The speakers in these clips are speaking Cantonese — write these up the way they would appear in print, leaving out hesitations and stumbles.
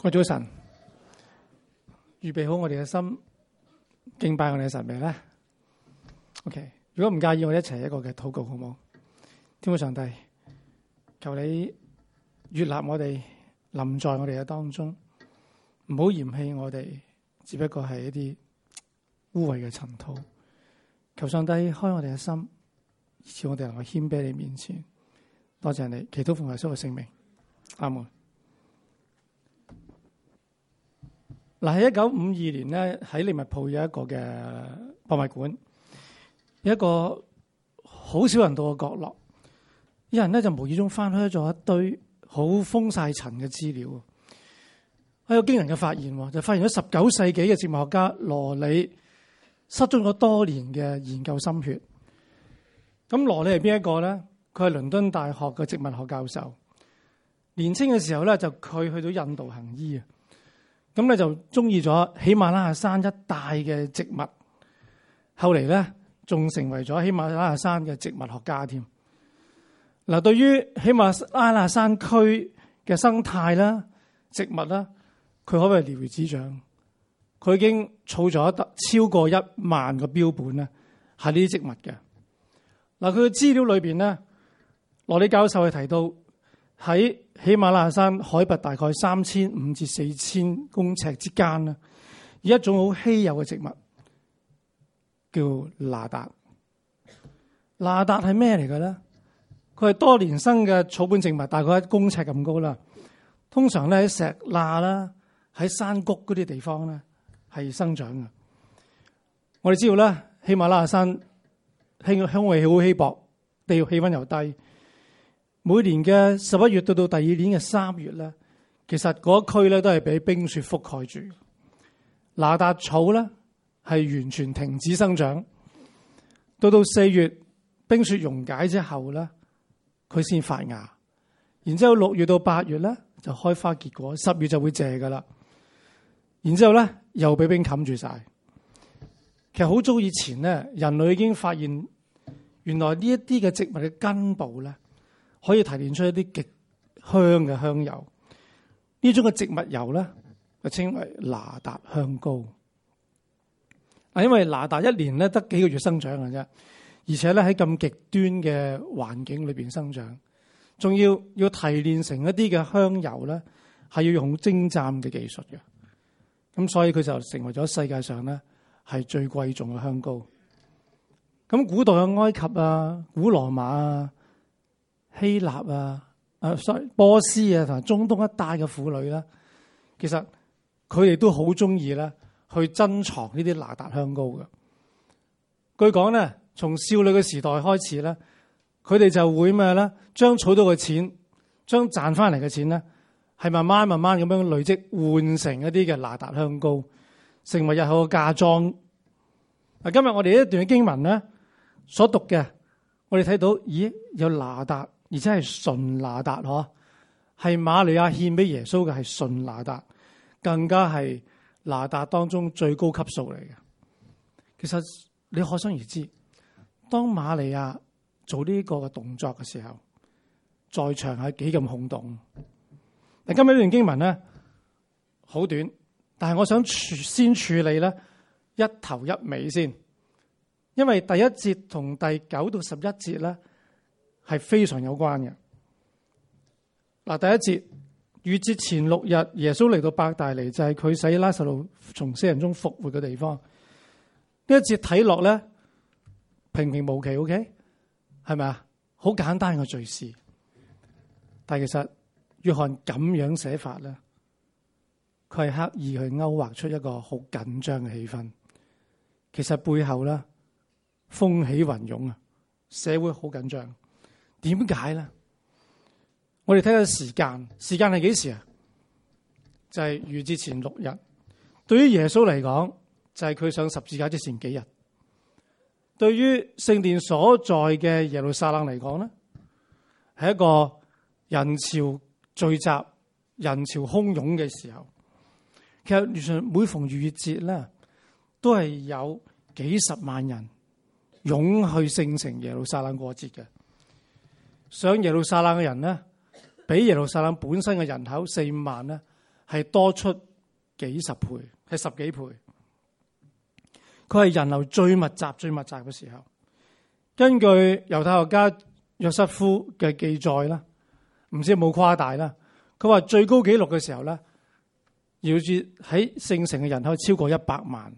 各位早晨，預備好我哋嘅心敬拜我哋嘅神未咧 ？OK， 如果唔介意，我哋一齊一個嘅禱告好唔好？天父上帝，求你悅納我哋，臨在我哋嘅當中，唔好嫌棄我哋，只不過係一啲污穢嘅塵土。求上帝開我哋嘅心，以致我哋能夠謙卑你面前。多謝你，祈禱奉耶穌嘅聖名，阿門。嗱，喺1952年咧，喺利物浦有一個嘅博物館，有一個好少人到嘅角落，有人咧就無意中翻開咗一堆好封晒塵嘅資料，有驚人嘅發現，就發現咗19世紀嘅植物學家羅里失蹤咗多年嘅研究心血。咁羅里係邊一個咧？佢係倫敦大學嘅植物學教授。年輕嘅時候咧，就佢去到印度行醫啊。咁咧就中意咗喜馬拉雅山一帶嘅植物，後嚟咧仲成為咗喜馬拉雅山嘅植物學家添。嗱，對於喜馬拉雅山區嘅生態啦、植物啦，佢可謂了如指掌。佢已經儲咗超過1萬個標本咧，係呢啲植物嘅。嗱，佢嘅資料裏邊咧，羅里教授係提到喺喜馬拉雅山海拔大概3500至4000公尺之間啦，有一種好稀有嘅植物叫那達。那達係咩嚟嘅咧？佢係多年生嘅草本植物，大概1公尺咁高啦。通常咧喺石罅啦、喺山谷嗰啲地方咧係生長嘅。我哋知道咧，喜馬拉雅山空氣好稀薄，地氣溫又低。每年嘅11月到第二年嘅3月咧，其實嗰區咧都係俾冰雪覆蓋住。那達草咧係完全停止生長，到4月冰雪溶解之後咧，佢先發芽。然之後6月到8月咧就開花結果，10月就會謝噶啦。然之後咧又俾冰冚住晒。其實好早以前咧，人類已經發現原來呢一啲嘅植物嘅根部咧，可以提煉出一啲極香嘅香油，呢種嘅植物油咧就稱為那達香膏。因為那達一年咧得幾個月生長嘅啫，而且咧喺咁極端嘅環境裏邊生長，仲要提煉成一啲嘅香油咧，係要用精湛嘅技術嘅。咁所以佢就成為咗世界上咧係最貴重嘅香膏。咁古代嘅埃及啊、古羅馬啊、希臘啊、波斯啊同埋中東一帶嘅婦女啦，其實佢哋都好中意咧去珍藏呢啲那達香膏嘅。據講咧，從少女嘅時代開始咧，佢哋就會咩咧，將儲到嘅錢，將賺翻嚟嘅錢咧，係慢慢咁樣累積，換成一啲嘅那達香膏，成為日後嘅嫁妝。嗱，今日我哋呢一段嘅經文咧所讀嘅，我哋睇到，咦，有那達。而且係純那達嗬，係瑪利亞獻俾耶穌嘅係純那達，更加係那達當中最高級數嚟嘅。其實你可想而知，當瑪利亞做呢個嘅動作嘅時候，在場係幾咁轟動。嗱，今日呢段經文咧好短，但係我想先處理咧一頭一尾先，因為第1節同第9到11節咧係非常有關嘅。嗱，第1節，逾節前6日，耶穌嚟到伯大尼，就係佢使拉撒路從死人中復活嘅地方。呢一節睇落咧平平無奇 ，OK， 係咪啊？好簡單嘅敘事，但係其實約翰咁樣寫法咧，佢係刻意去勾畫出一個好緊張嘅氣氛。其實背後咧風起雲湧啊，社會好緊張。點解咧？我哋睇下時間係幾時啊？就係逾節前6日。對於耶穌嚟講，就係佢上十字架之前幾日。對於聖殿所在嘅耶路撒冷嚟講咧，係一個人潮聚集、人潮洶湧嘅時候。其實每逢逾越節咧，都係有幾十萬人湧去聖城耶路撒冷過節嘅。上耶路撒冷嘅人咧，比耶路撒冷本身嘅人口4-5萬咧， 係多出幾十倍，係10幾倍。佢係人流最密集嘅時候。根據猶太學家約瑟夫嘅記載啦，唔知有冇誇大啦。佢話最高紀錄嘅時候咧，要住喺聖城嘅人口超過100萬，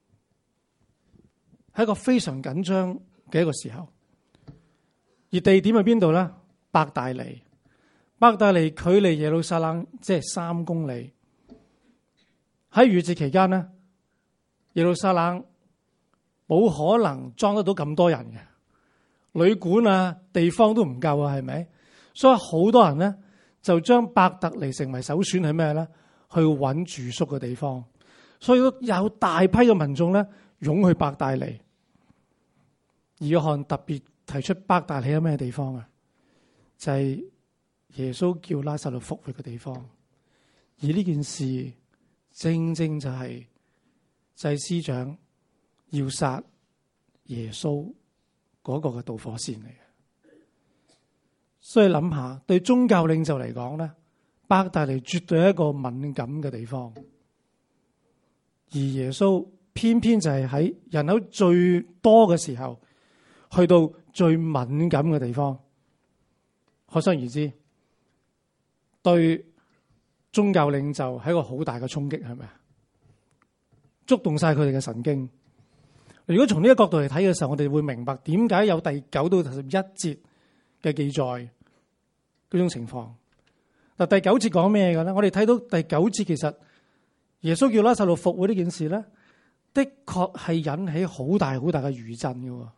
係一個非常緊張嘅一個時候。而地點喺邊度咧？伯大尼。伯大尼距離耶路撒冷即係3公里。喺逾節期間咧，耶路撒冷冇可能裝得到咁多人嘅，旅館啊地方都唔夠啊，係咪？所以好多人咧就將伯特尼成為首選係咩咧？去揾住宿嘅地方。所以有大批嘅民眾咧湧去伯大尼。而約翰特別提出伯大尼係咩地方啊？就係耶穌叫拉撒路復活嘅地方。而呢件事正正就係祭司長要殺耶穌嗰個嘅導火線嚟嘅。所以諗下，對宗教領袖嚟講咧，伯大尼絕對係一個敏感嘅地方。而耶穌偏偏就係喺人口最多嘅時候，去到最敏感嘅地方。可想而知，對宗教領袖係一個好大嘅衝擊，係咪啊？觸動晒佢哋嘅神經。如果從呢個角度嚟睇嘅時候，我哋會明白點解有第9到11節嘅記載嗰種情況。嗱，第9節講咩嘅咧？我哋睇到第9節，其實耶穌叫拉撒路復活呢件事咧，的確係引起好大嘅餘震嘅。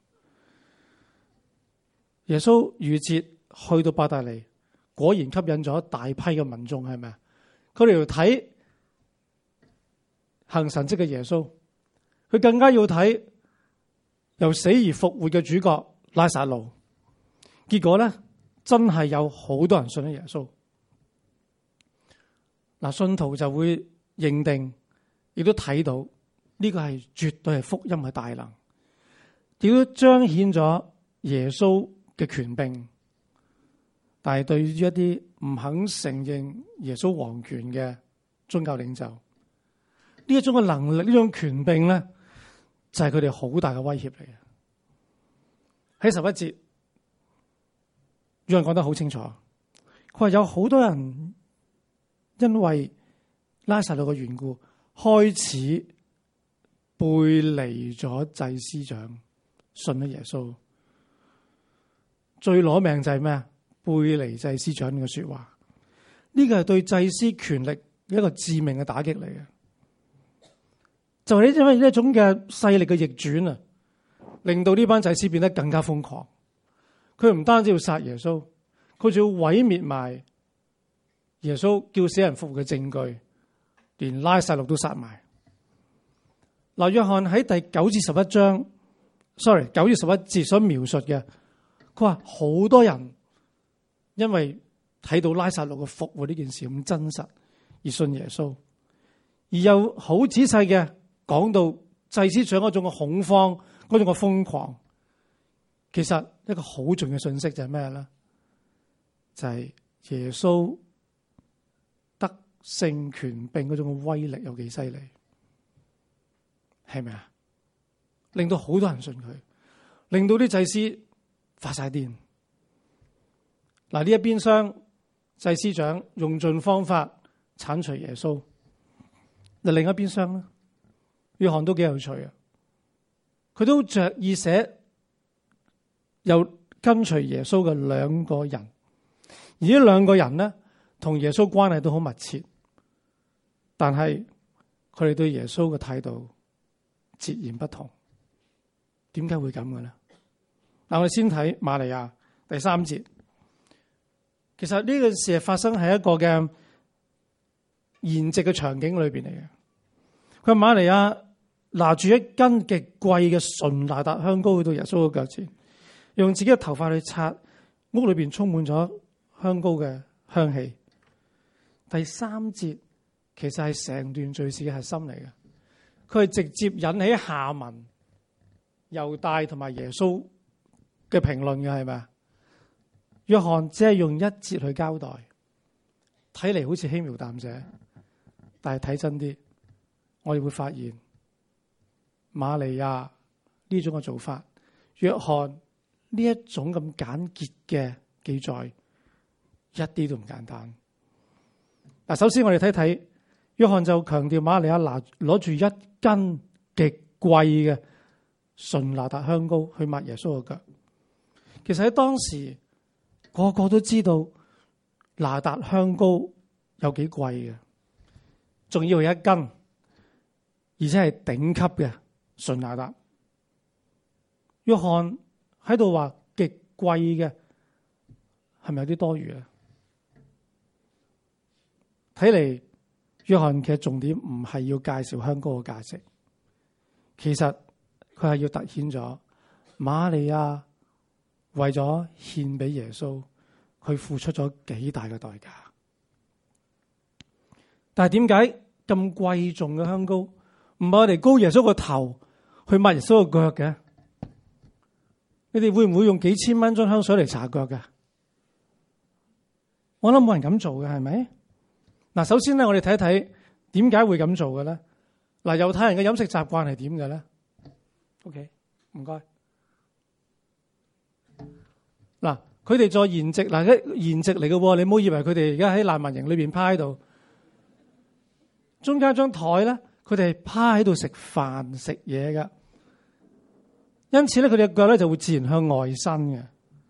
耶穌逾節去到伯大尼，果然吸引咗大批嘅民眾，係咪啊？佢哋要睇行神蹟嘅耶穌，佢更加要睇由死而復活嘅主角拉撒路。結果咧，真係有好多人信咗耶穌。嗱，信徒就會認定，亦都睇到呢個係絕對係福音嘅大能，亦都彰顯咗耶穌嘅權柄。但係對於一啲唔肯承認耶穌王權嘅宗教領袖，呢一種嘅能力，呢種權柄咧，就係佢哋好大嘅威脅嚟嘅。喺11節，有人講得好清楚，佢話有好多人因為拉撒路嘅緣故，開始背離咗祭司長，信咗耶穌。最攞命就係咩啊？背離祭司長嘅說話，呢個係對祭司權力一個致命嘅打擊嚟嘅。就係因為呢一種嘅勢力嘅逆轉啊，令到呢班祭司變得更加瘋狂。佢唔單止要殺耶穌，佢仲要毀滅埋耶穌叫死人復活嘅證據，連拉撒路都殺埋。嗱，約翰喺第9至11章，9至11節所描述嘅，佢話好多人因為睇到拉撒路嘅復活呢件事咁真實而信耶穌，而又好仔細嘅講到祭司長嗰種嘅恐慌，嗰種嘅瘋狂。其實一個好重要嘅信息就係咩咧？就係耶穌得勝權柄嗰種威力有幾犀利，係咪啊？令到好多人信佢，令到啲祭司發晒癲。嗱，呢一邊廂祭司長用盡方法鏟除耶穌，嗱，另一邊廂咧，約翰都幾有趣啊！佢都着意寫又跟隨耶穌嘅2個人，而呢2個人呢，同耶穌關係都好密切，但係佢哋對耶穌嘅態度截然不同。點解會咁嘅咧？嗱，我哋先睇瑪利亞第3節。其實呢件事係發生喺一個嘅筵席嘅場景裏邊嚟嘅。佢瑪利亞拿住一斤極貴嘅純哪噠香膏去到耶穌嘅腳前，用自己嘅頭髮去擦，屋裏邊充滿咗香膏嘅香氣。第3節其實係成段敘事嘅核心嚟嘅，佢係直接引起下文猶大同埋耶穌嘅評論嘅，係咪啊？約翰只係用1節去交代，睇嚟好似輕描淡寫， 但係睇真啲，我哋會發現瑪利亞呢種嘅做法，約翰呢一種咁簡潔嘅記載，一啲都唔簡單。嗱，首先我哋睇睇約翰就強調瑪利亞攞住一斤極貴嘅純哪噠香膏去抹耶穌嘅腳。其實喺當時個個都知道哪噠香膏有幾貴嘅，仲要係一斤，而且係頂級嘅純哪噠。約翰喺度話極貴嘅，係咪有啲多餘啊？睇嚟約翰嘅重點唔係要介紹香膏嘅價值，其實佢係要凸顯咗瑪利亞為咗獻俾耶穌，佢付出咗幾大嘅代價。但係點解咁貴重嘅香膏唔係我哋膏耶穌個頭去抹耶穌個腳嘅？你哋會唔會用幾千蚊樽香水嚟搽腳嘅？我諗冇人咁做嘅，係咪？嗱，首先咧，我哋睇一睇點解會咁做嘅咧。嗱，猶太人嘅飲食習慣係點嘅咧？OK， 唔該。嗱，佢哋在筵席，嗱，筵席嚟嘅，你唔好以為佢哋而家喺難民營裏邊趴喺度，中間張台咧，佢哋係趴喺度食飯食嘢噶。因此咧，佢哋嘅腳咧就會自然向外伸嘅。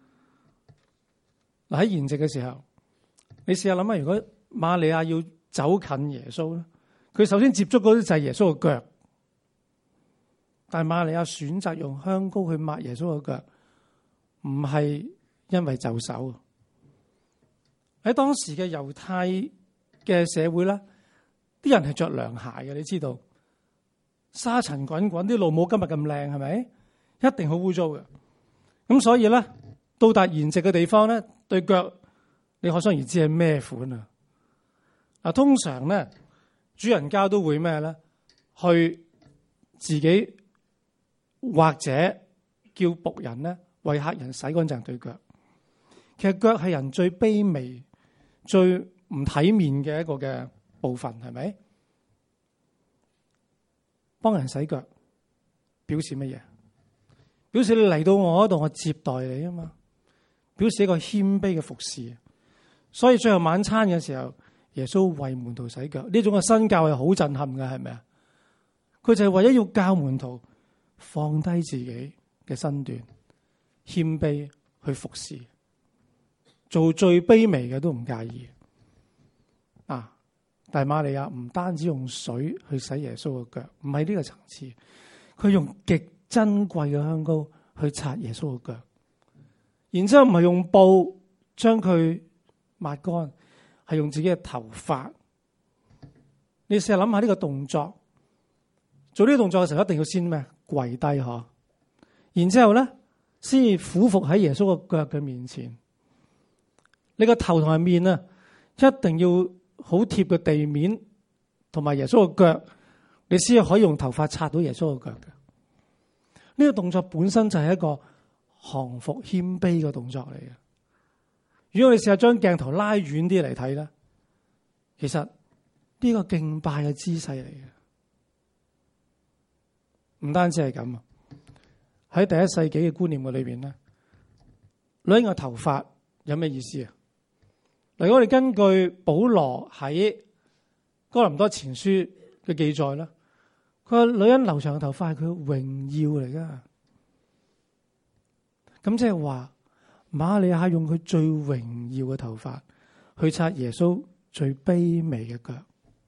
嗱，喺筵席嘅時候，你試下諗下，如果瑪利亞要走近耶穌咧，佢首先接觸嗰啲就係耶穌嘅腳。但係瑪利亞選擇用香膏去抹耶穌嘅腳，唔係因為就手。喺當時嘅猶太嘅社會咧，啲人係着涼鞋嘅，你知道，沙塵滾滾，啲路冇今日咁靚，係咪？一定好污糟嘅。咁所以咧，到達筵席嘅地方咧，對腳你可想而知係咩款啊？嗱，通常咧，主人家都會咩咧？去自己或者叫僕人咧，為客人洗乾淨對腳。其實腳係人最卑微、最唔體面嘅一個嘅部分，係咪？幫人洗腳表示乜嘢？表示你嚟到我嗰度，我接待你啊嘛，表示一個謙卑嘅服侍。所以最後晚餐嘅時候，耶穌為門徒洗腳，呢種嘅身教係好震撼嘅，係咪啊？佢就係為咗要教門徒放低自己嘅身段，謙卑去服侍，做最卑微嘅都唔介意。但係瑪利亞唔單止用水去洗耶穌嘅腳，唔係呢個層次，佢用極珍貴嘅香膏去擦耶穌嘅腳，然之後唔係用布將佢抹乾，係用自己嘅頭髮。你試下諗下呢個動作，做呢個動作嘅時候一定要先咩？跪低嗬，然之後咧先至俯伏喺耶穌個腳嘅面前。你個頭同埋面啊，一定要好貼嘅地面同埋耶穌個腳，你先可以用頭髮擦到耶穌個腳嘅。呢個動作本身就係一個降服謙卑嘅動作嚟嘅。如果你試下將鏡頭拉遠啲嚟睇咧，其實呢個敬拜嘅姿勢嚟嘅。唔單止係咁啊，喺第一世紀嘅觀念嘅裏邊咧，女人嘅頭髮有咩意思啊？如果我哋根據保羅喺哥林多前書嘅記載咧，佢話女人留長嘅頭髮係佢嘅榮耀嚟噶。咁即係話瑪利亞用佢最榮耀嘅頭髮去擦耶穌最卑微嘅腳，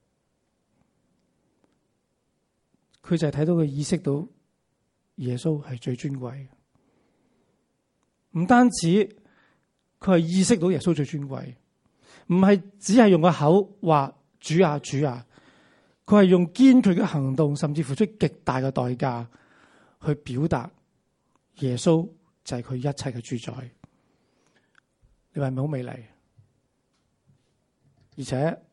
佢就係睇到佢意識到耶穌係最尊貴嘅。唔單止佢係意識到耶穌最尊貴，唔係只係用個口話主啊主啊，佢係用堅決嘅行動，甚至付出極大嘅代價去表達耶穌就係佢一切嘅主宰。你話係咪好美麗？而且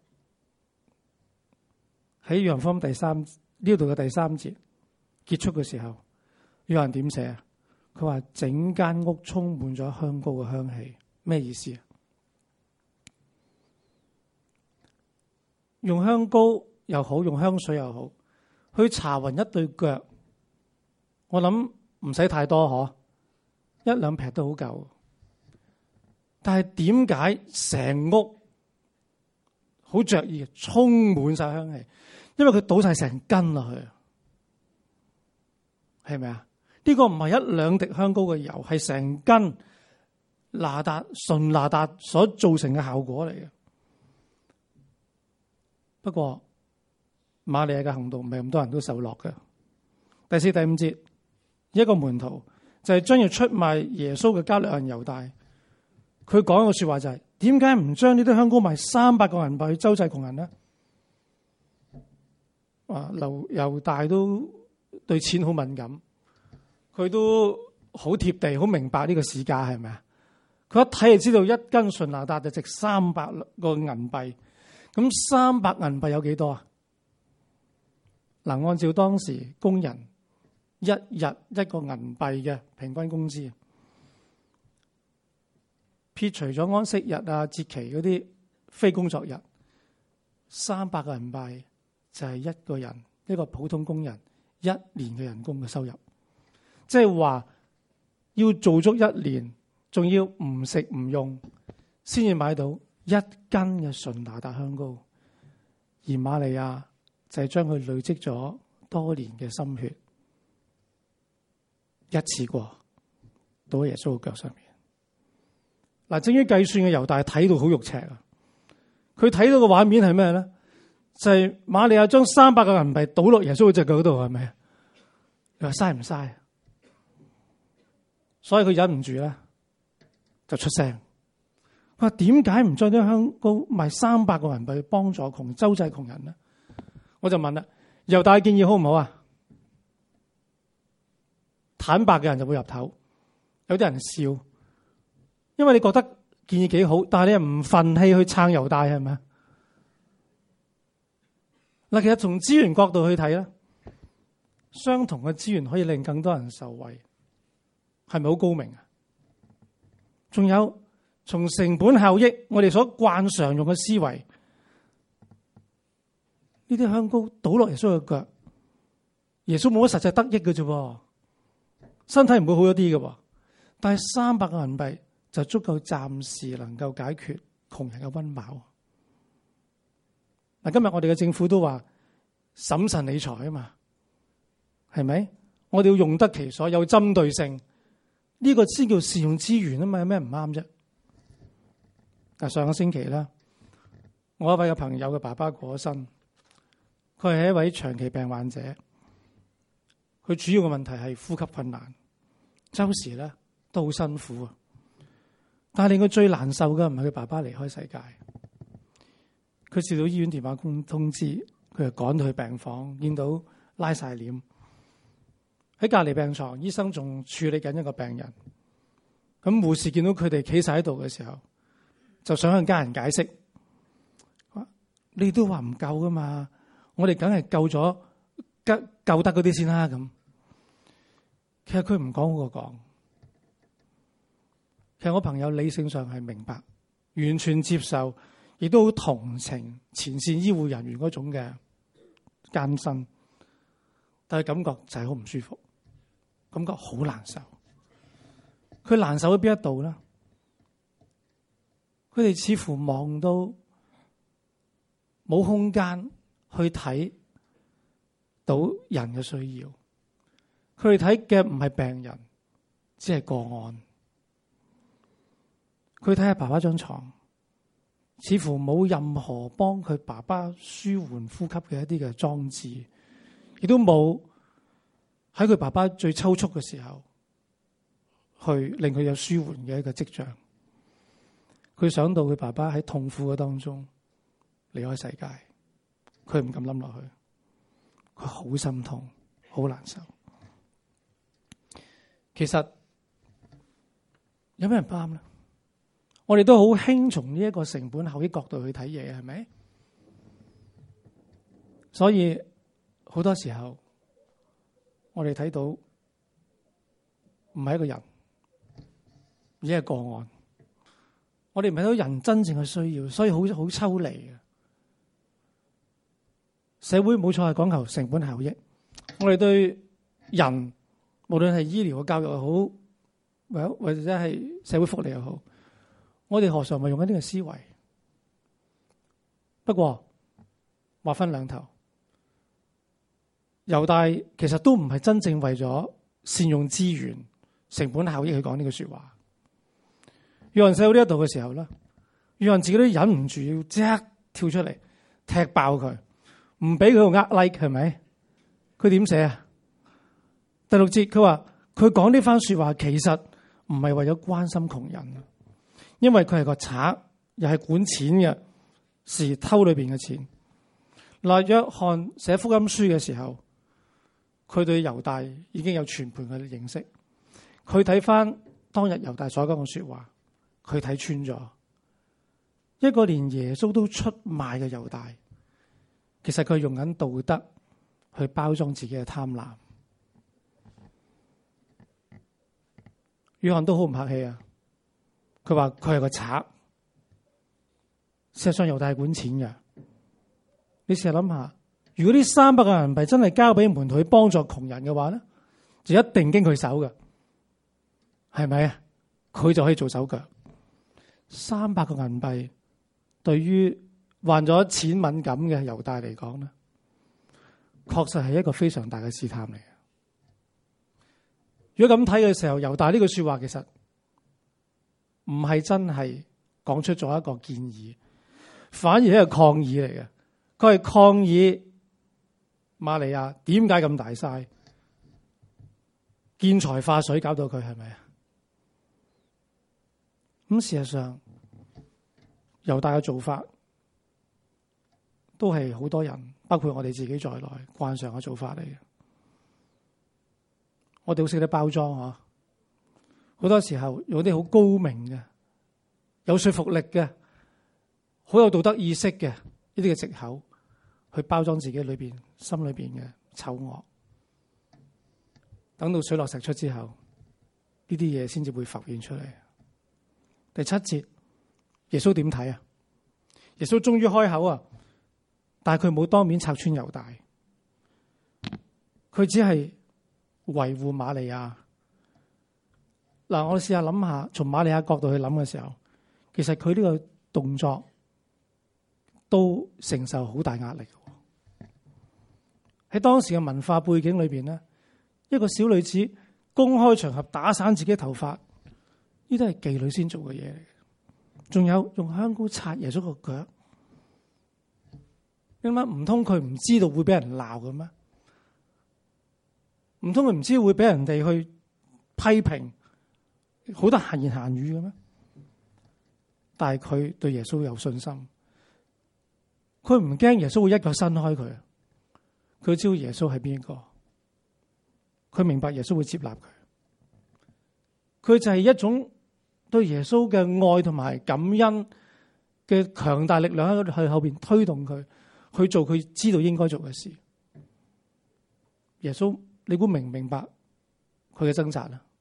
喺約翰福音呢度嘅第三節結束嘅時候，約翰點寫？佢話整間屋充滿咗香膏嘅香氣。咩意思啊？用香膏又好，用香水又好，去搽勻一對腳，我諗唔使太多嗬，一兩撇都好夠。但係點解成屋好着意，充滿晒香氣？因為佢倒晒成斤落去，係咪啊？呢個唔係一兩滴香膏嘅油，係成斤純哪噠所造成嘅效果嚟嘅。不過瑪利亞嘅行動唔係咁多人都受落嘅。第4、第5節，一個門徒就係將要出賣耶穌嘅加略人猶大，佢講一個說話就係：點解唔將呢啲香膏賣300個銀幣去周濟窮人呢？猶大都對錢好敏感，佢都好貼地，好明白呢個市價係咪啊？佢一睇就知道一斤純哪噠就值300個銀幣。咁300銀幣有幾多啊？嗱，按照當時工人一日一個銀幣嘅平均工資，撇除咗安息日啊、節期嗰啲非工作日，300個銀幣就係一個人，一個普通工人一年嘅人工嘅收入。即係話要做足1年，仲要唔食唔用，先至買到1斤嘅純哪噠香膏。而瑪利亞就係將佢累積咗多年嘅心血，一次過倒喺耶穌嘅腳上面。嗱，正於計算嘅猶大睇到好肉赤啊！佢睇到嘅畫面係咩咧？就係瑪利亞將300個銀幣倒落耶穌嘅隻腳嗰度，係咪啊？你話嘥唔嘥？所以佢忍唔住咧，就出聲。佢話點解唔將啲香膏賣300個銀幣去幫助周濟窮人呢？我就問啦，猶大建議好唔好啊？坦白嘅人就會入頭，有啲人笑，因為你覺得建議幾好，但係你又唔忿氣去撐猶大，係咪啊？嗱，其實從資源角度去睇咧，相同嘅資源可以令更多人受惠，係咪好高明啊？仲有從成本效益，我哋所慣常用嘅思維，呢啲香膏倒落耶穌嘅腳，耶穌冇乜實際得益嘅啫，身體唔會好咗啲嘅，但係300個銀幣就足夠暫時能夠解決窮人嘅溫飽。嗱，今日我哋嘅政府都話審慎理財啊嘛，係咪？我哋要用得其所，有針對性，呢個先叫善用資源啊嘛，有咩唔啱啫？但上個星期咧，我一位嘅朋友嘅爸爸過咗身，佢係一位長期病患者，佢主要嘅問題係呼吸困難，周時咧都好辛苦啊。但係令佢最難受嘅唔係佢爸爸離開世界，佢接到醫院電話通知，佢就趕到去病房，見到拉晒簾喺隔離病床，醫生仲處理緊一個病人。咁護士見到佢哋企晒喺度嘅時候，就想向家人解釋：你都話唔夠噶嘛，我哋梗係救咗救得嗰啲先啦。咁其實佢唔講好過講。其實我朋友理性上係明白，完全接受，亦都好同情前線醫護人員嗰種嘅艱辛，但係感覺就係好唔舒服，感覺好難受。佢難受喺邊一度咧？佢哋似乎望到冇空間去睇到人嘅需要，佢哋睇嘅唔係病人，只係個案。佢睇下爸爸張床，似乎冇任何幫佢爸爸舒緩呼吸嘅一啲嘅裝置，亦都冇喺佢爸爸最抽搐嘅時候去令佢有舒緩嘅一個跡象。佢想到佢爸爸喺痛苦嘅當中離開世界，佢唔敢諗落去，佢好心痛，好難受。其實有咩人唔啱咧？我哋都好輕從呢一個成本效益角度去睇嘢，係咪？所以好多時候我哋睇到唔係一個人，而係個案。我哋唔係睇到人真正嘅需要，所以好抽離嘅。 社會冇錯係講求成本效益。我哋對人，無論係醫療嘅教育又好，或者係社會福利又好，我哋何嘗唔係用緊呢個思維？不過話分兩頭，猶大其實都唔係真正為咗善用資源、成本效益去講呢句說話。約翰寫到呢一度嘅時候咧，約翰自己都忍唔住要即刻跳出嚟踢爆佢，唔俾佢用like，係咪？佢點寫啊？第6節佢話佢講呢番說話其實唔係為咗關心窮人，因為佢係個賊，又係管錢嘅，是偷裏邊嘅錢。嗱，約翰寫福音書嘅時候，佢對猶大已經有全盤嘅認識。佢睇翻當日猶大所講嘅說話，佢睇穿咗一個連耶穌都出賣嘅猶大，其實佢用緊道德去包裝自己嘅貪婪。約翰都好唔客氣啊！佢話佢係個賊，事實上猶大係管錢嘅。你試下諗下，如果呢300個銀幣真係交俾門徒去幫助窮人嘅話咧，就一定經佢手嘅，係咪啊？佢就可以做手腳。300個銀幣對於患咗錢敏感嘅猶大嚟講咧，確實係一個非常大嘅試探嚟嘅。如果咁睇嘅時候，猶大呢句說話其實唔係真係講出咗一個建議，反而係一個抗議嚟嘅。佢係抗議瑪利亞點解咁大嘥，見財化水，搞到佢係咪啊？咁事實上，猶大嘅做法都係好多人，包括我哋自己在內慣常嘅做法嚟嘅。我哋好識得包裝嗬，好多時候用啲好高明嘅、有說服力嘅、好有道德意識嘅呢啲嘅藉口，去包裝自己裏邊心裏邊嘅醜惡。等到水落石出之後，呢啲嘢先至會浮現出嚟。第7節，耶穌點睇啊？耶穌終於開口啊，但係佢冇當面拆穿猶大，佢只係維護瑪利亞。嗱，我哋試下諗下，從瑪利亞角度去諗嘅時候，其實佢呢個動作都承受好大壓力。喺當時嘅文化背景裏邊咧，一個小女子公開場合打散自己頭髮，呢都係妓女先做嘅嘢嚟嘅。仲有用香膏擦耶穌個腳，點解唔通佢唔知道會俾人鬧嘅咩？唔通佢唔知會俾人哋去批評，好多閒言閒語嘅咩？但係佢對耶穌有信心，佢唔驚耶穌會一腳伸開佢。佢知道耶穌係邊一個，佢明白耶穌會接納佢。佢就係一種對耶穌嘅愛同埋感恩嘅強大力量喺後邊推動佢去做佢知道應該做嘅事。耶穌，你估明唔明白佢嘅掙扎啊？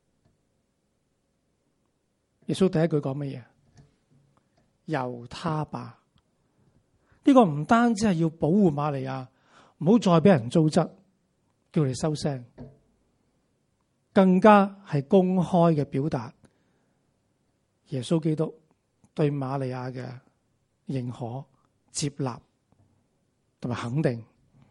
耶穌第一句講乜嘢？由他吧。呢個唔單止係要保護瑪利亞，唔好再俾人糟質，叫你收聲，更加係公開嘅表達耶穌基督對瑪利亞嘅認可、接納同埋肯定。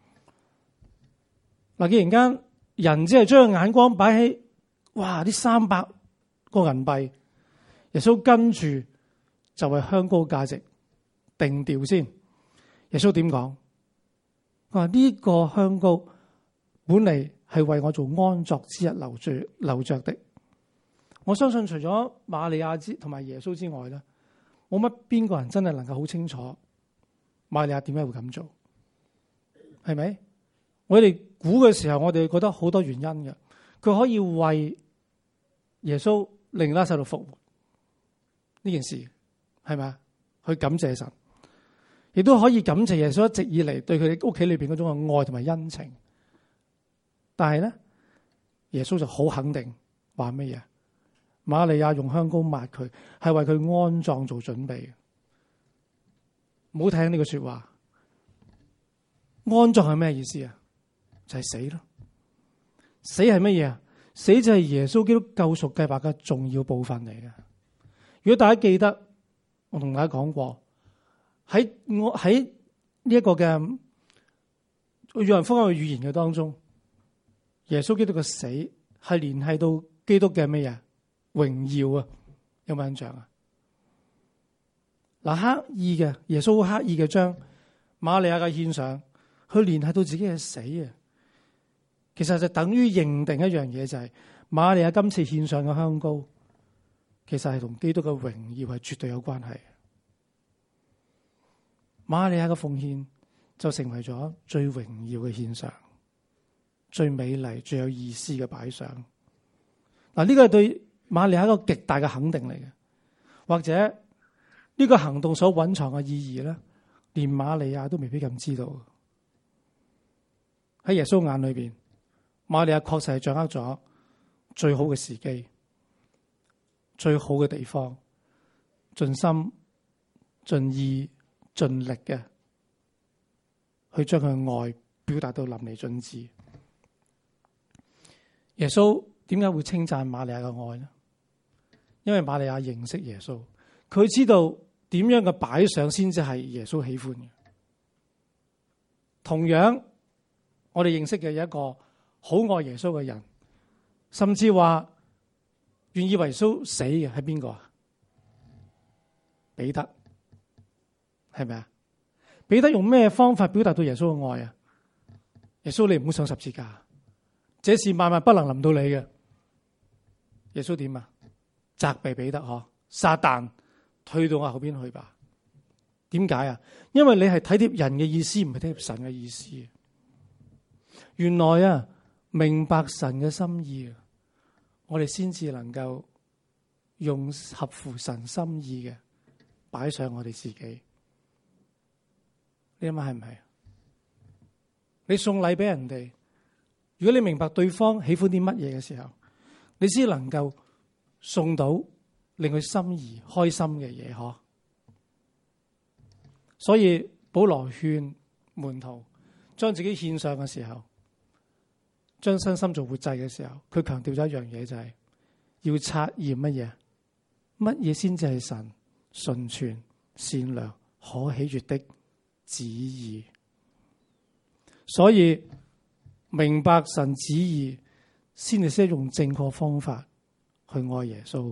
嗱，既然間人只係將眼光擺喺哇呢300個銀幣，耶穌跟住就為香膏價值定調先。耶穌點講？佢話呢個香膏本嚟係為我做安作之日留着的。我相信除咗瑪利亞同埋耶穌之外咧，冇乜邊個人真係能夠好清楚瑪利亞點解會咁做，係咪？我哋估嘅時候，我哋覺得好多原因嘅。佢可以為耶穌令拉撒路復活呢件事，係咪啊？去感謝神。亦都可以感謝耶穌一直以嚟對佢哋屋企裏邊嗰種嘅愛同埋恩情，但係咧，耶穌就好肯定話乜嘢？瑪利亞用香膏抹佢，係為佢安葬做準備。唔好聽呢個說話， 安葬係咩意思啊？就係死咯。死係乜嘢啊？死就係耶穌基督救贖計劃嘅重要部分嚟嘅。如果大家記得，我同大家講過，喺呢一個嘅約翰福音嘅預言嘅當中，耶穌基督嘅死係聯繫到基督嘅咩嘢榮耀啊？有冇印象啊？嗱，刻意嘅耶穌刻意嘅將瑪利亞嘅獻上，去聯繫到自己嘅死啊！其實就等於認定一樣嘢，就係瑪利亞今次獻上嘅香膏，其實係同基督嘅榮耀係絕對有關係。瑪利亞嘅奉獻就成為咗最榮耀嘅獻上，最美麗、最有意思嘅擺上。嗱，呢個係對瑪利亞一個極大嘅肯定嚟嘅，或者呢個行動所蘊藏嘅意義咧，連瑪利亞都未必咁知道。喺耶穌眼裏邊，瑪利亞確實係掌握咗最好嘅時機、最好嘅地方，盡心、盡意、盡力嘅去將佢嘅愛表達到淋漓盡致。耶穌點解會稱讚瑪利亞嘅愛呢？因為瑪利亞認識耶穌，佢知道點樣嘅擺上先至係耶穌喜歡嘅。同樣，我哋認識嘅有一個好愛耶穌嘅人，甚至話願意為耶穌死嘅係邊個啊？彼得，係咪啊？彼得用咩方法表達到耶穌嘅愛啊？耶穌，你唔好上十字架，這事萬萬不能臨到你嘅。耶穌點啊？責備彼得，嗬，撒旦，退到我後邊去吧。點解啊？因為你係體貼人嘅意思，唔係體貼神嘅意思。原來啊，明白神嘅心意，我哋先至能夠用合乎神心意嘅擺上我哋自己。你諗下係唔係？你送禮俾人哋，如果你明白對方喜歡啲乜嘢嘅時候，你先能夠送到令佢心儀開心嘅嘢，嗬。所以保羅勸門徒將自己獻上嘅時候，將身心做活祭嘅時候，佢強調咗一樣嘢，就係要察驗乜嘢先至係神純全、善良、可喜悅的旨意。所以明白神旨意，先至識用正確方法去愛耶穌。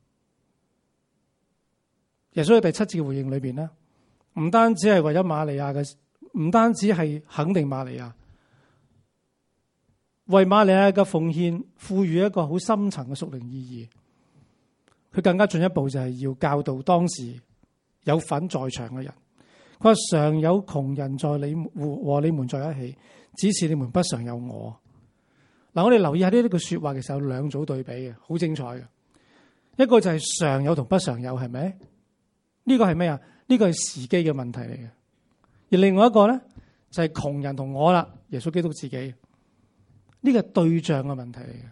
耶穌喺第7節嘅回應裏邊咧，唔單止係為咗瑪利亞嘅，唔單止係肯定瑪利亞，為瑪利亞嘅奉獻賦予一個好深層嘅屬靈意義。佢更加進一步就係要教導當時有份在場嘅人。佢話常有窮人在你和你們在一起，只是你們不常有我。嗱，我哋留意下呢句說話，其實有兩組對比嘅，好精彩嘅。一個就係常有同不常有，係咪？呢個係咩啊？呢個係時機嘅問題嚟嘅。而另外一個咧就係窮人同我啦，耶穌基督自己。呢個係對象嘅問題嚟嘅。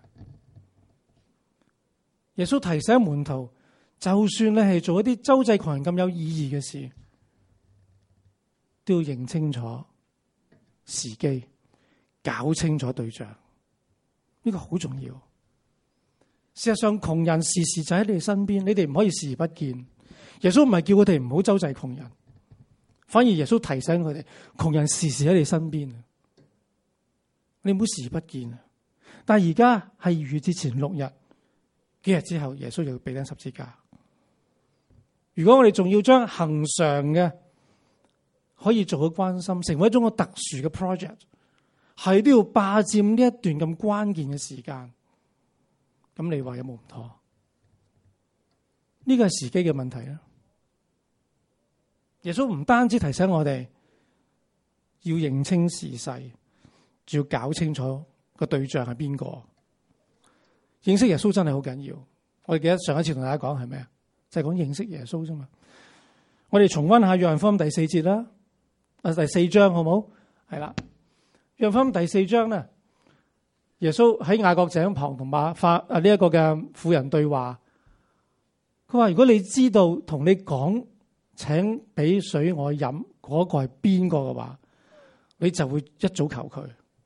耶穌提醒門徒，就算你係做一啲周濟窮人咁有意義嘅事，都要認清楚時機，搞清楚對象。呢個好重要。事實上，窮人時時就喺你哋身邊，你哋唔可以視而不見。耶穌唔係叫佢哋唔好周濟窮人，反而耶穌提醒佢哋，窮人時時喺你身邊，你唔好視而不見。但係而家係逾越節前6日，幾日之後，耶穌就要被釘十字架。如果我哋仲要將恆常嘅可以做嘅關心，成為一種個特殊嘅 project， 係都要霸佔呢一段咁關鍵嘅時間，咁你話有冇唔妥？呢個係時機嘅問題啦。耶穌唔單止提醒我哋要認清時勢，仲要搞清楚個對象係邊個。認識耶穌真係好緊要。我哋記得上一次同大家講係咩啊？就係講認識耶穌啫嘛。我哋重溫下約翰福音第4節啦，第4章好冇？係啦，約翰福音第4章咧，耶穌喺雅各井旁同呢一個嘅婦人對話。佢話：如果你知道同你講請俾水我飲嗰個係邊個嘅話， 你就會一早求佢。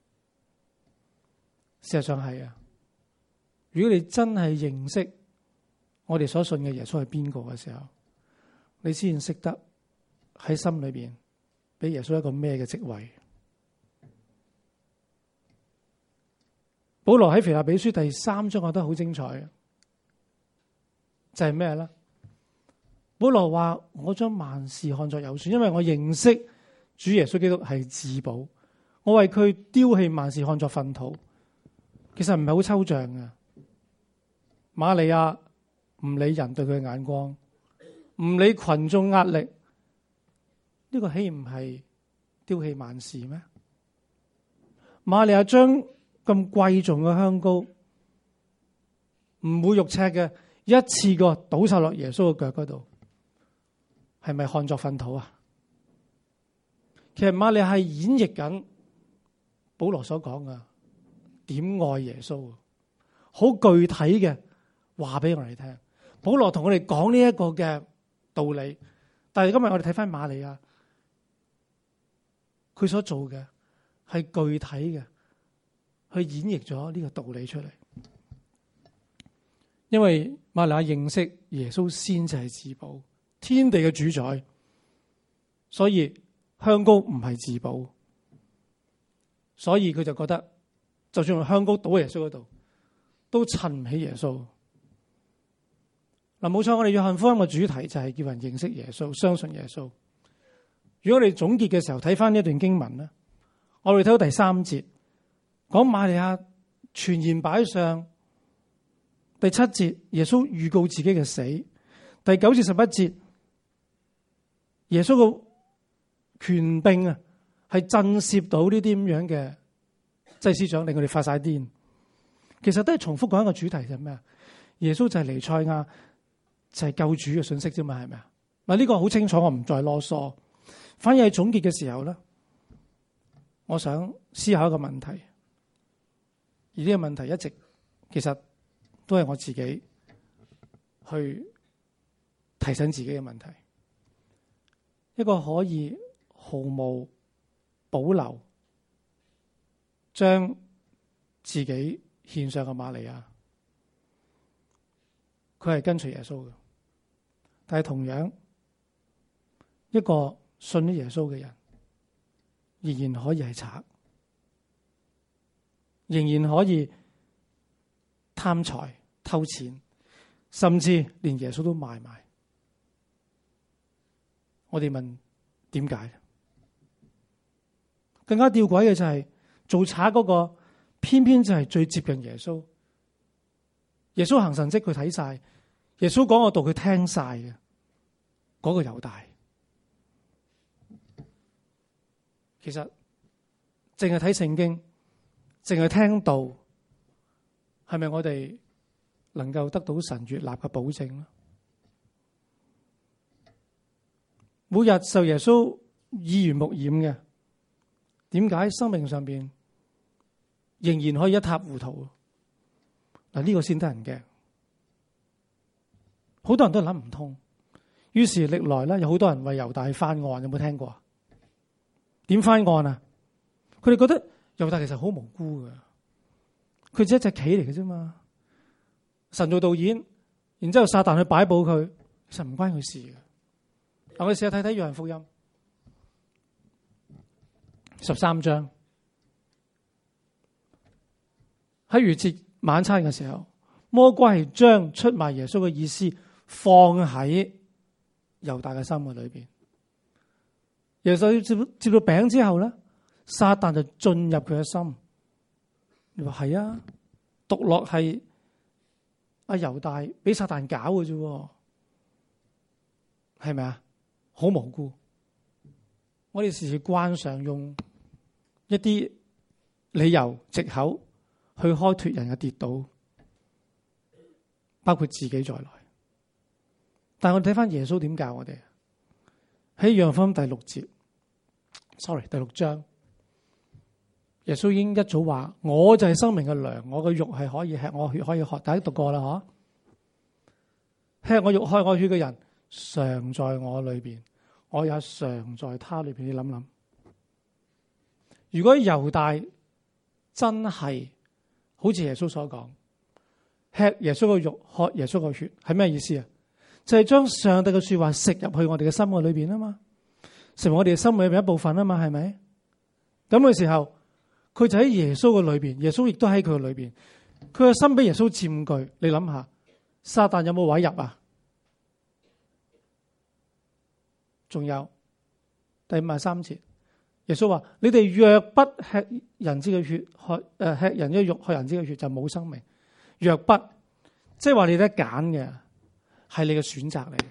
事實上係啊，如果你真係認識我哋所信嘅耶穌係邊個嘅時候，你先識得喺心裏邊俾耶穌一個咩嘅職位。保羅喺腓立比書第3章，我覺得好精彩嘅，就係咩咧？保羅話：我將萬事看作有損，因為我認識主耶穌基督係至寶，我為佢丟棄萬事看作糞土。其實唔係好抽象嘅。瑪利亞唔理人對佢嘅眼光，唔理群眾壓力，呢個豈唔係丟棄萬事咩？瑪利亞將咁貴重嘅香膏，唔會肉赤嘅，一次過倒晒落耶穌嘅腳嗰度，係咪看作糞土啊？其實瑪利亞係演繹緊保羅所講嘅點愛耶穌，好具體嘅話俾我哋聽。保羅同我哋講呢一個嘅道理，但係今日我哋睇翻瑪利亞，佢所做嘅係具體嘅去演繹咗呢個道理出嚟。因為瑪利亞認識耶穌先至係至寶，天地嘅主宰，所以香膏唔係至寶，所以佢就覺得就算用香膏倒喺耶穌嗰度，都襯唔起耶穌。嗱，冇錯，我哋約翰福音嘅主題就係叫人認識耶穌，相信耶穌。如果我哋總結嘅時候睇翻呢一段經文咧，我哋睇到第3節講瑪利亞全然擺上，第7節耶穌預告自己嘅死，第9至11節耶穌嘅權柄啊，係震懾到呢啲咁樣嘅祭司長，令佢哋發晒癲。其實都係重複講一個主題，就係咩啊？耶穌就係彌賽亞，就係救主嘅信息啫嘛，係咪啊？嗱，呢個好清楚，我唔再囉嗦。反而喺總結嘅時候咧，我想思考一個問題，而呢個問題一直其實都係我自己去提醒自己嘅問題。一個可以毫無保留將自己獻上嘅瑪利亞，佢係跟隨耶穌嘅，但係同樣一個信咗耶穌嘅人，仍然可以係賊，仍然可以貪財偷錢，甚至連耶穌都賣埋。我哋問點解？更加吊詭嘅就係做賊嗰個，偏偏就係最接近耶穌。耶穌行神蹟佢睇晒，耶穌講個道佢聽晒嘅，嗰個猶大。其實淨係睇聖經，淨係聽道，係咪我哋能夠得到神悅納嘅保證咧？每日受耶穌耳濡目染嘅，點解生命上邊仍然可以一塌糊塗？嗱，呢個先得人驚。好多人都諗唔通，於是歷來咧有好多人為猶大去翻案，有冇聽過啊？點翻案啊？佢哋覺得猶大其實好無辜嘅，佢只係一隻棋嚟嘅啫嘛。神做導演，然之後撒旦去擺佈佢，其實唔關佢事嘅。我哋試下睇睇約翰福音13章，喺逾節晚餐嘅時候，魔鬼係將出賣耶穌嘅意思放喺猶大嘅心嘅裏邊。耶穌接到餅之後咧，撒旦就進入佢嘅心。你話係啊？獨樂係阿猶大俾撒旦搞嘅啫，係咪啊？好無辜。我哋時時慣常用一啲理由藉口去開脫人嘅跌倒，包括自己在內。但係我哋睇翻耶穌點教我哋，喺約翰福音第六章，耶穌已經一早話：我就係生命嘅糧，我嘅肉係可以吃，我血可以喝。大家讀過啦，嗬？吃我肉喝我血嘅人，常在我裏邊，我也常在他裏邊。你諗諗， 如果猶大真係好似耶穌所講，吃耶穌嘅肉，喝耶穌嘅血，係咩意思啊？就係將上帝嘅說話食入去我哋嘅心嘅裏邊啊嘛，成為我哋嘅心裏邊一部分啊嘛，係咪？咁嘅時候，佢就喺耶穌嘅裏邊，耶穌亦都喺佢嘅裏邊，佢嘅心俾耶穌佔據。你諗下，撒旦有冇位入啊？仲有第53節，耶穌話：你哋若不吃人子嘅血，吃人嘅肉，喝人子嘅血，就冇生命。若不，即係話你得揀嘅，係你嘅選擇嚟嘅。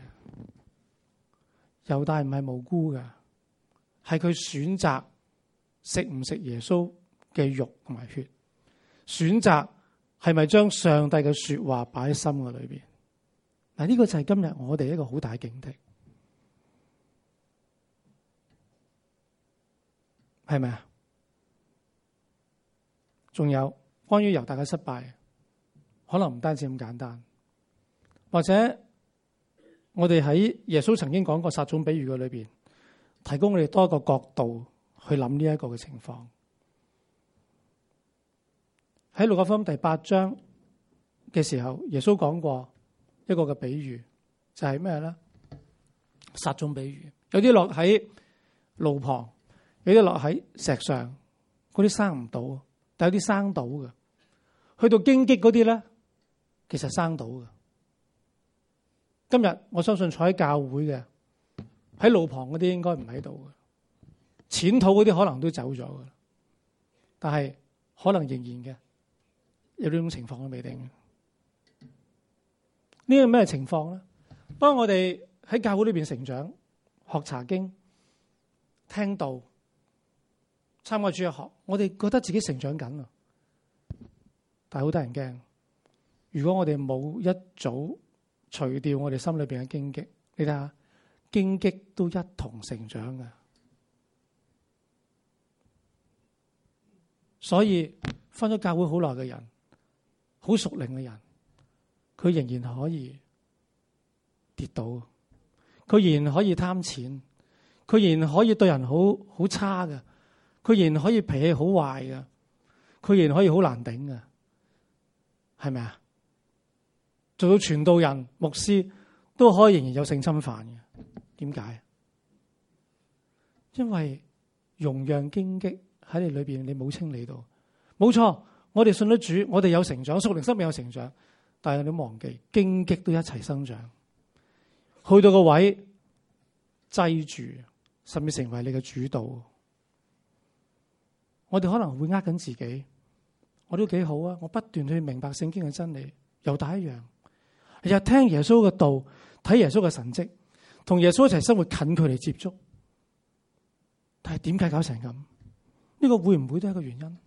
猶大唔係無辜嘅，係佢選擇食唔食耶穌嘅肉同埋血，選擇係咪將上帝嘅說話擺喺心嘅裏邊。嗱，呢個就係今日我哋一個好大嘅警惕，係咪啊？仲有關於猶大嘅失敗，可能唔單止咁簡單，或者我哋喺耶穌曾經講過撒種比喻嘅裏邊，提供我哋多一個角度去諗呢一個嘅情況。喺路加福音第8章嘅時候，耶穌講過一個嘅比喻，就係咩咧？撒種比喻，有啲落喺路旁，有啲落喺石上，嗰啲生唔到，但有啲生到嘅。去到荊棘嗰啲咧，其實生到嘅。今日我相信坐喺教會嘅，喺路旁嗰啲應該唔喺度嘅，淺土嗰啲可能都走咗嘅，但係可能仍然嘅，有呢種情況都未定。呢個咩情況咧？當我哋喺教會裏邊成長，學查經、聽道、參加主日學，我哋覺得自己成長緊啊！但係好多人驚，如果我哋冇一早除掉我哋心裏邊嘅荊棘，你睇下，荊棘都一同成長嘅。所以返咗教會好耐嘅人，好屬靈嘅人，佢仍然可以跌倒，佢仍然可以貪錢，佢仍然可以對人好差嘅，佢仍然可以脾氣好壞嘅，佢仍然可以好難頂嘅，係咪啊？做到傳道人、牧師都可以仍然有性侵犯嘅，點解？因為容讓荊棘喺你裏邊，你冇清理到。冇錯，我哋信得主，我哋有成長，屬靈生命有成長，但係你都忘記荊棘都一齊生長，去到個位擠住，甚至成為你嘅主導。我哋可能會呃緊自己，我都幾好啊！我不斷去明白聖經嘅真理，猶大一樣，日日聽耶穌嘅道，睇耶穌嘅神蹟，同耶穌一齊生活，近距離接觸。但係點解搞成咁？呢個會唔會都係一個原因？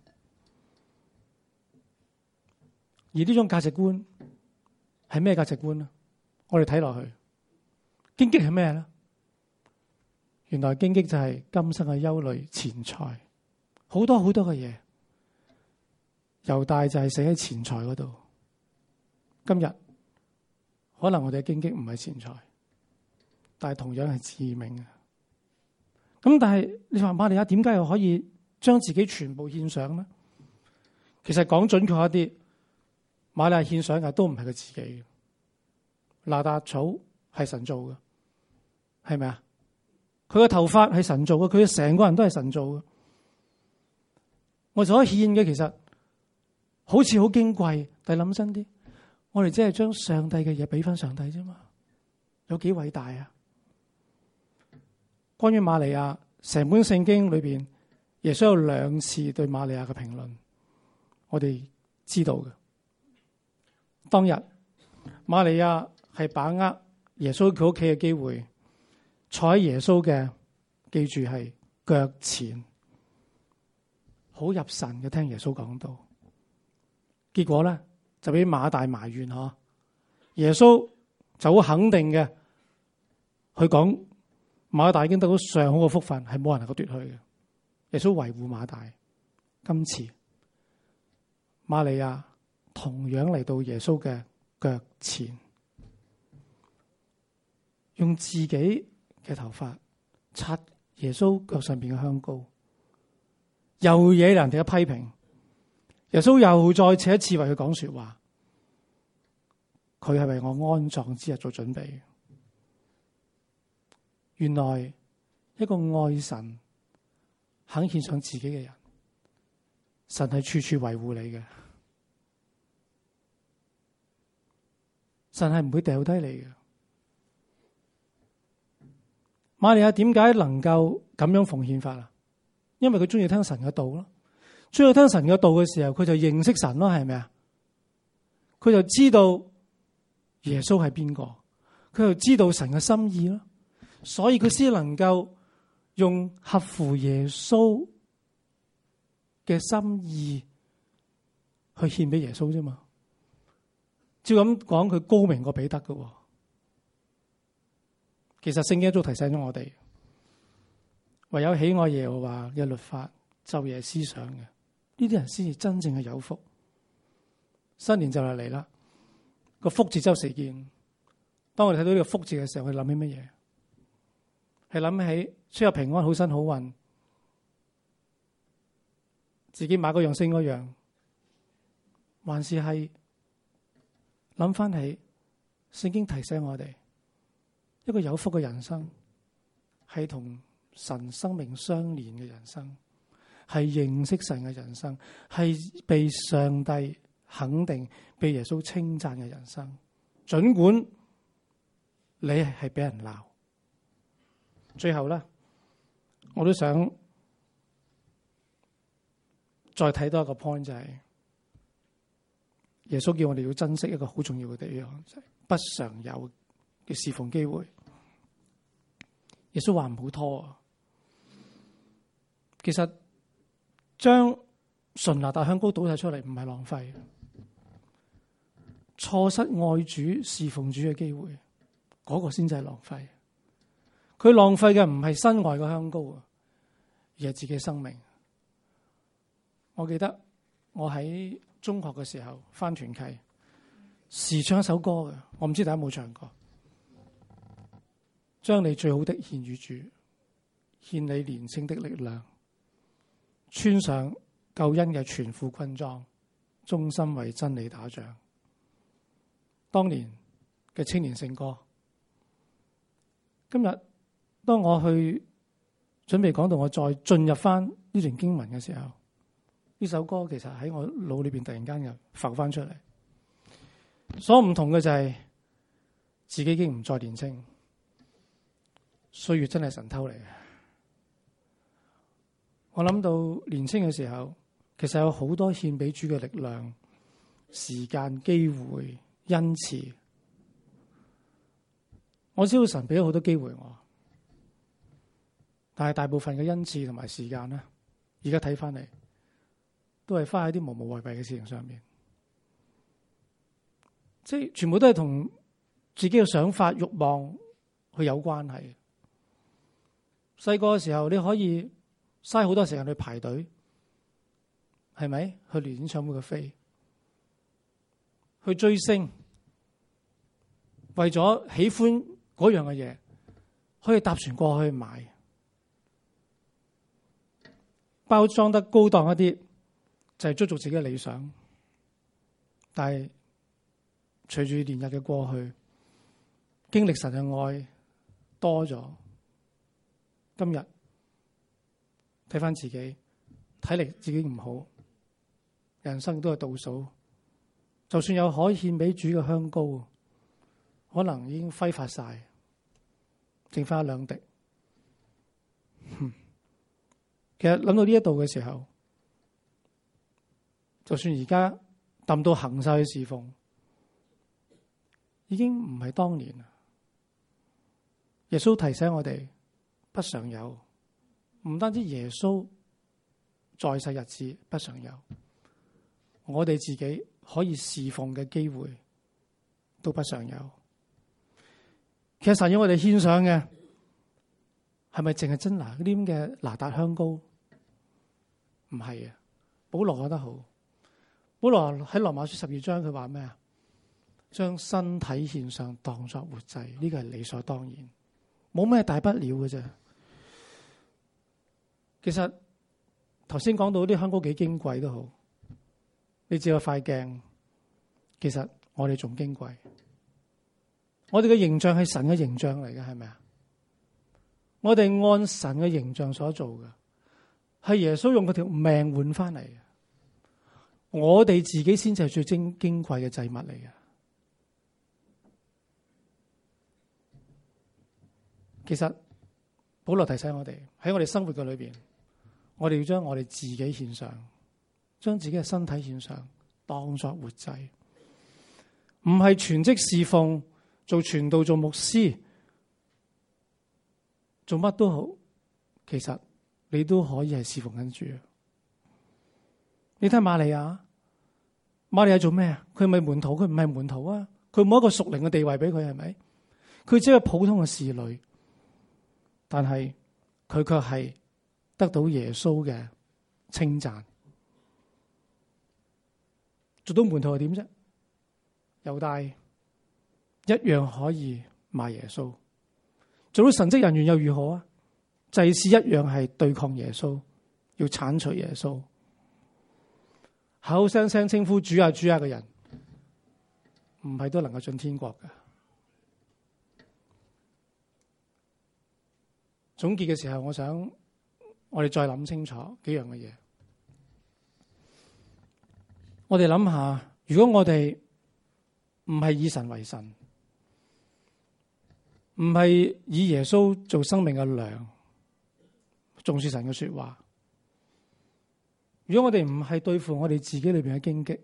而呢種價值觀係咩價值觀呢？我哋睇落去，荊棘係咩咧？原來荊棘就係今生嘅憂慮、錢財，好多好多嘅嘢。猶大就係死喺錢財嗰度。今日可能我哋嘅荊棘唔係錢財，但係同樣係致命嘅。咁但係你話瑪利亞點解又可以將自己全部獻上呢？其實講準確一啲，瑪利亞獻上嘅都唔係佢自己嘅。拿達草係神做嘅，係咪啊？佢嘅頭髮係神做嘅，佢嘅成個人都係神做嘅。我所獻嘅其實好似好矜貴，但係諗真啲，我哋只係將上帝嘅嘢俾翻上帝啫嘛，有幾偉大啊！關於瑪利亞，成本聖經裏邊，耶穌有2次對瑪利亞嘅評論，我哋知道嘅。當日瑪利亞係把握耶穌佢屋企嘅機會，坐喺耶穌嘅，記住係腳前，好入神嘅聽耶穌講道。結果咧就俾馬大埋怨嗬，耶穌就好肯定嘅去講，馬大已經得到上好嘅福分，係冇人能夠奪去嘅。耶穌維護馬大。今次瑪利亞同樣嚟到耶穌嘅腳前，用自己嘅頭髮擦耶穌腳上邊嘅香膏， 又惹人哋嘅批評。耶穌又再次一次為佢講說話，佢係為我安葬之日做準備。原來一個愛神、肯獻上自己嘅人，神係處處維護你嘅，神係唔會掉低你嘅。瑪利亞點解能夠咁樣奉獻法啊？因為佢中意聽神嘅道咯，中意聽神嘅道嘅時候，佢就認識神咯，係咪啊？佢就知道耶穌係邊個，佢就知道神嘅心意咯，所以佢先能夠用合乎耶穌嘅心意去獻俾耶穌啫嘛。照咁講，佢高明過彼得嘅。其實聖經都提醒咗我哋，唯有喜愛耶和華嘅律法，晝夜思想嘅，呢啲人先至真正係有福。新年就嚟啦，個福字周時見。當我哋睇到呢個福字嘅時候，我哋諗起乜嘢？係諗起出入平安、好身好運，自己買嗰樣升嗰樣，還是係諗翻起聖經提醒我哋，一個有福嘅人生係同神生命相連嘅人生，係認識神嘅人生，係被上帝肯定、被耶穌稱讚嘅人生。儘管你係俾人鬧，最後咧，我都想再睇多一個 point， 就係耶穌叫我哋要珍惜一個好重要嘅地方，就係不常有嘅侍奉機會。耶穌話唔好拖啊！其實將純拿達香膏倒晒出嚟唔係浪費，錯失愛主侍奉主嘅機會，嗰個先至係浪費。佢浪費嘅唔係身外嘅香膏啊，而係自己生命。我記得我喺中學嘅時候返團契，時唱一首歌嘅，我唔知大家有冇唱過。將你最好的獻與主，獻你年青的力量，穿上救恩嘅全副軍裝，忠心為真理打仗。當年嘅青年聖歌。今日當我去準備講到我再進入翻呢段經文嘅時候，呢首歌其實喺我腦裏邊突然間又浮翻出嚟。所唔同嘅就係自己已經唔再年青。歲月真係神偷嚟嘅。我諗到年青嘅時候，其實有好多獻俾主嘅力量、時間、機會、恩賜。我知道神俾咗好多機會我，但係大部分嘅恩賜同埋時間咧，而家睇翻嚟，都係花喺啲無無謂謂嘅事情上面，即係全部都係同自己嘅想法、慾望去有關係。細個嘅時候，你可以嘥好多時間去排隊，係咪？去聯演唱會嘅飛，去追星，為咗喜歡嗰樣嘅嘢，可以搭船過去買，包裝得高檔一啲，就係追逐自己嘅理想。但係隨住年日嘅過去，經歷神嘅愛多咗。今日睇翻自己，睇嚟自己唔好，人生都係倒數。就算有可獻俾主嘅香膏，可能已經揮發晒，剩翻一兩滴。其實諗到呢一度嘅時候，就算而家抌到行晒去侍奉，已經唔係當年啦。耶穌提醒我哋，不常有，唔單止耶穌在世日子不常有，我哋自己可以侍奉嘅機會都不常有。其實神要我哋獻上嘅係咪淨係真拿嗰啲咁嘅拿達香膏？唔係啊！保羅講得好，保羅喺羅馬書12章佢話咩啊？將身體獻上當作活祭，呢個係理所當然，冇咩大不了嘅啫。其實頭先講到啲香膏幾矜貴都好，你只有塊鏡，其實我哋仲矜貴。我哋嘅形象係神嘅形象嚟嘅，係咪啊？我哋按神嘅形象所做嘅，係耶穌用佢條命換翻嚟嘅。我哋自己先至係最矜貴嘅祭物嚟嘅。其實保羅提醒我哋喺我哋生活嘅裏邊，我哋要將我哋自己獻上，將自己嘅身體獻上，當作活祭，唔係全職侍奉，做傳道、做牧師、做乜都好，其實你都可以係侍奉緊主。你睇瑪利亞，瑪利亞做咩啊？佢係咪門徒？佢唔係門徒啊！佢冇一個屬靈嘅地位俾佢，係咪？佢只係普通嘅侍女，但係佢卻係得到耶穌嘅稱讚。做到門徒係點啫？猶大一樣可以賣耶穌，做到神職人員又如何啊？祭司一樣係對抗耶穌，要鏟除耶穌。口聲聲稱呼主啊主啊嘅人，唔係都能夠進天國嘅。總結嘅時候，我想我哋再諗清楚幾樣嘅嘢。我哋諗下，如果我哋唔係以神為神，唔係以耶穌做生命嘅糧，重視神嘅說話，如果我哋唔係對付我哋自己裏邊嘅荊棘，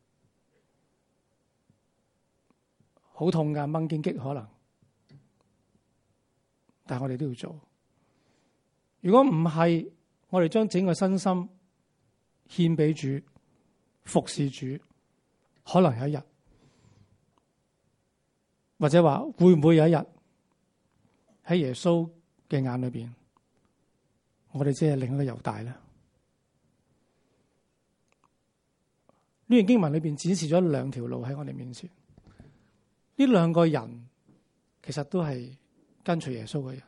好痛噶，掹荊棘可能，但係我哋都要做。如果唔係，我哋將整個身心獻俾主，服侍主，可能有一日，或者話會唔會有一日喺耶穌嘅眼裏邊，我哋只係另一個猶大咧？呢段經文裏邊展示咗兩條路喺我哋面前，呢兩個人其實都係跟隨耶穌嘅人。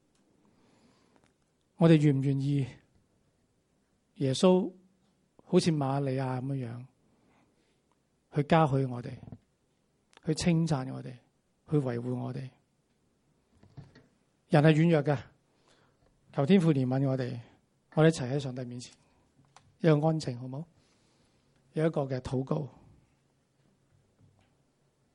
我哋願唔願意耶穌好似瑪利亞咁樣去嘉許我哋，去稱讚我哋，去維護我哋？人係軟弱嘅，求天父憐憫我哋，我哋一齊喺上帝面前，一個安靜，好唔好？有一個嘅禱告。